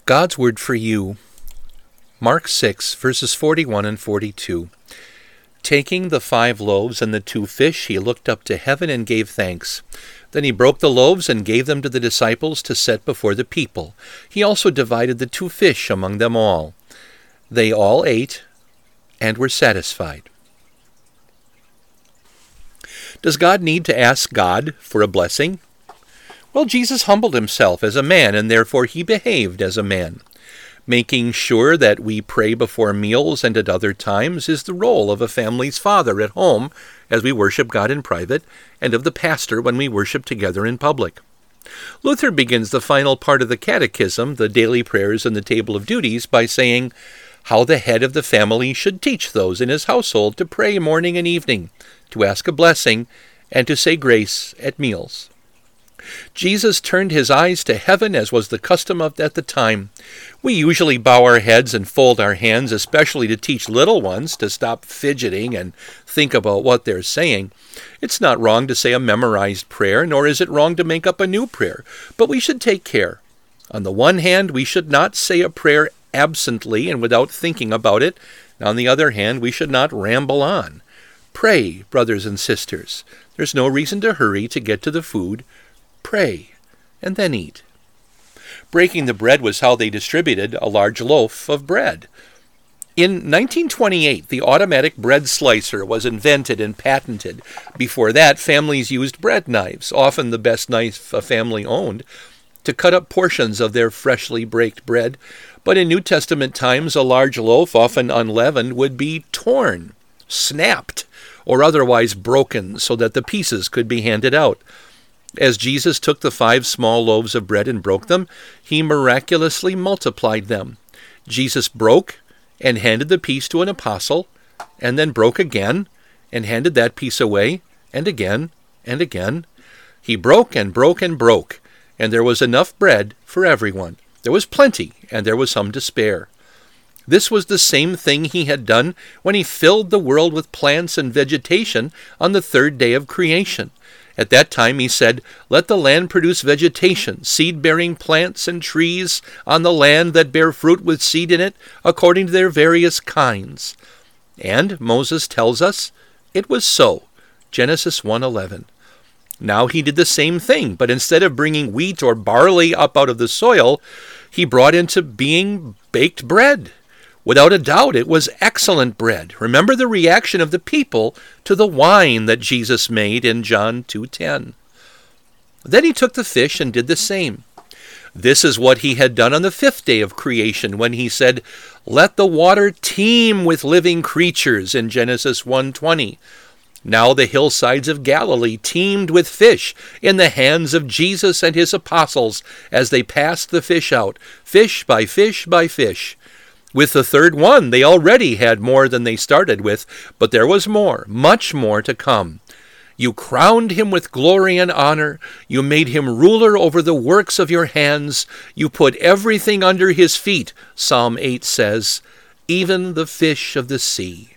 God's Word for you. Mark 6, verses 41 and 42. Taking the 5 loaves and the 2 fish, he looked up to heaven and gave thanks. Then he broke the loaves and gave them to the disciples to set before the people. He also divided the 2 fish among them all. They all ate and were satisfied. Does God need to ask God for a blessing? Well, Jesus humbled himself as a man, and therefore he behaved as a man. Making sure that we pray before meals and at other times is the role of a family's father at home as we worship God in private, and of the pastor when we worship together in public. Luther begins the final part of the Catechism, the daily prayers and the table of duties, by saying how the head of the family should teach those in his household to pray morning and evening, to ask a blessing, and to say grace at meals. Jesus turned his eyes to heaven, as was the custom at the time. We usually bow our heads and fold our hands, especially to teach little ones to stop fidgeting and think about what they're saying. It's not wrong to say a memorized prayer, nor is it wrong to make up a new prayer, but we should take care. On the one hand, we should not say a prayer absently and without thinking about it. On the other hand, we should not ramble on. Pray, brothers and sisters. There's no reason to hurry to get to the food. Pray, and then eat. Breaking the bread was how they distributed a large loaf of bread. In 1928, the automatic bread slicer was invented and patented. Before that, families used bread knives, often the best knife a family owned, to cut up portions of their freshly baked bread. But in New Testament times, a large loaf, often unleavened, would be torn, snapped, or otherwise broken so that the pieces could be handed out. As Jesus took the 5 small loaves of bread and broke them, he miraculously multiplied them. Jesus broke and handed the piece to an apostle, and then broke again and handed that piece away, and again and again. He broke and broke and broke, and there was enough bread for everyone. There was plenty, and there was some to spare. This was the same thing he had done when he filled the world with plants and vegetation on the 3rd day of creation. At that time he said, "Let the land produce vegetation, seed-bearing plants and trees on the land that bear fruit with seed in it, according to their various kinds." And Moses tells us, it was so. Genesis 1:11. Now he did the same thing, but instead of bringing wheat or barley up out of the soil, he brought into being baked bread. Without a doubt, it was excellent bread. Remember the reaction of the people to the wine that Jesus made in John 2:10. Then he took the fish and did the same. This is what he had done on the 5th day of creation when he said, "Let the water teem with living creatures," in Genesis 1:20. Now the hillsides of Galilee teemed with fish in the hands of Jesus and his apostles as they passed the fish out, fish by fish by fish. With the 3rd one, they already had more than they started with, but there was more, much more to come. You crowned him with glory and honor. You made him ruler over the works of your hands. You put everything under his feet, Psalm 8 says, even the fish of the sea.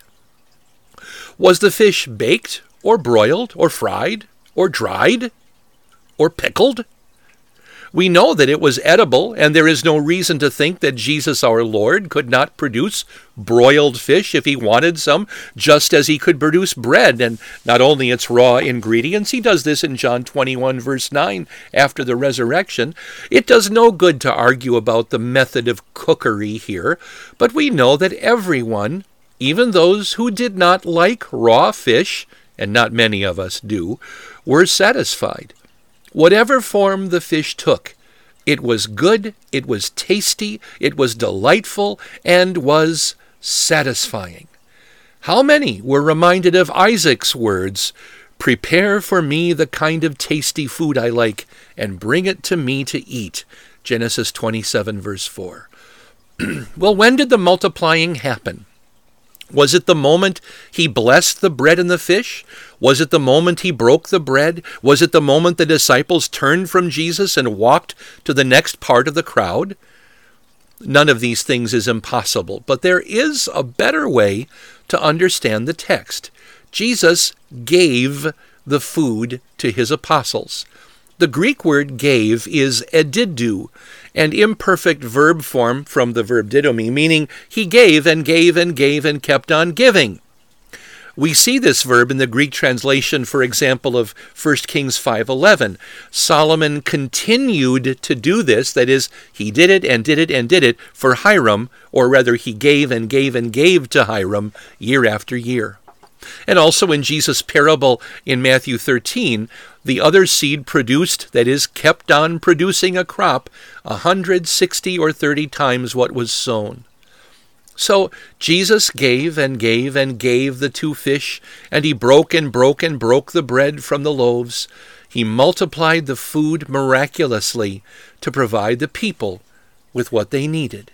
Was the fish baked, or broiled, or fried, or dried, or pickled? We know that it was edible, and there is no reason to think that Jesus our Lord could not produce broiled fish if he wanted some, just as he could produce bread, and not only its raw ingredients. He does this in John 21, verse 9, after the resurrection. It does no good to argue about the method of cookery here, but we know that everyone, even those who did not like raw fish, and not many of us do, were satisfied. Whatever form the fish took, it was good, it was tasty, it was delightful, and was satisfying. How many were reminded of Isaac's words, "Prepare for me the kind of tasty food I like, and bring it to me to eat," Genesis 27, verse 4. Well, when did the multiplying happen? Was it the moment he blessed the bread and the fish? Was it the moment he broke the bread? Was it the moment the disciples turned from Jesus and walked to the next part of the crowd? None of these things is impossible, but there is a better way to understand the text. Jesus gave the food to his apostles. The Greek word gave is edidou, and imperfect verb form from the verb didomi, meaning he gave and gave and gave and kept on giving. We see this verb in the Greek translation, for example, of 1 Kings 5:11. Solomon continued to do this, that is, he did it and did it and did it for Hiram, or rather he gave and gave and gave to Hiram year after year. And also in Jesus' parable in Matthew 13, the other seed produced, that is, kept on producing a crop 160 or 30 times what was sown. So Jesus gave and gave and gave the 2 fish, and he broke and broke and broke the bread from the loaves. He multiplied the food miraculously to provide the people with what they needed.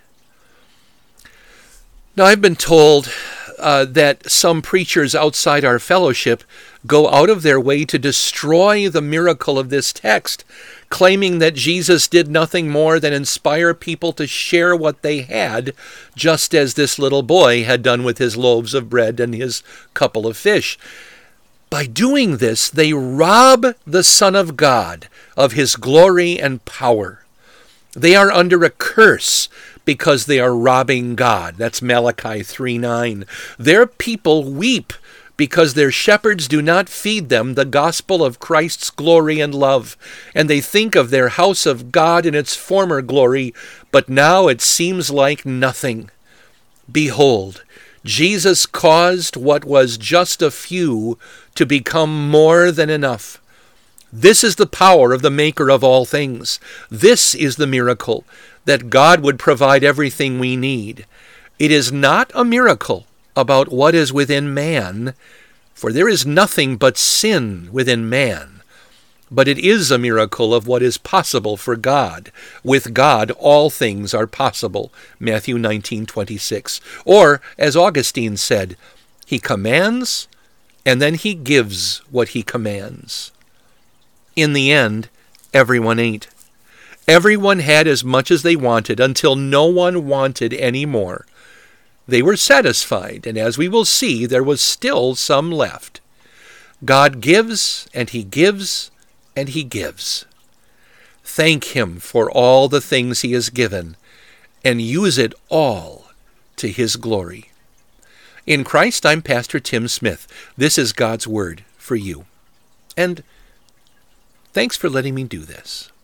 Now, I've been told that some preachers outside our fellowship go out of their way to destroy the miracle of this text, claiming that Jesus did nothing more than inspire people to share what they had, just as this little boy had done with his loaves of bread and his couple of fish. By doing this, they rob the Son of God of his glory and power. They are under a curse because they are robbing God. That's Malachi 3:9. Their people weep because their shepherds do not feed them the gospel of Christ's glory and love, and they think of their house of God in its former glory, but now it seems like nothing. Behold, Jesus caused what was just a few to become more than enough. This is the power of the Maker of all things. This is the miracle, that God would provide everything we need. It is not a miracle about what is within man, for there is nothing but sin within man. But it is a miracle of what is possible for God. With God, all things are possible. Matthew 19:26. Or, as Augustine said, he commands, and then he gives what he commands. In the end, everyone ate. Everyone had as much as they wanted until no one wanted any more. They were satisfied, and as we will see, there was still some left. God gives, and he gives, and he gives. Thank him for all the things he has given, and use it all to his glory. In Christ, I'm Pastor Tim Smith. This is God's Word for you. And thanks for letting me do this.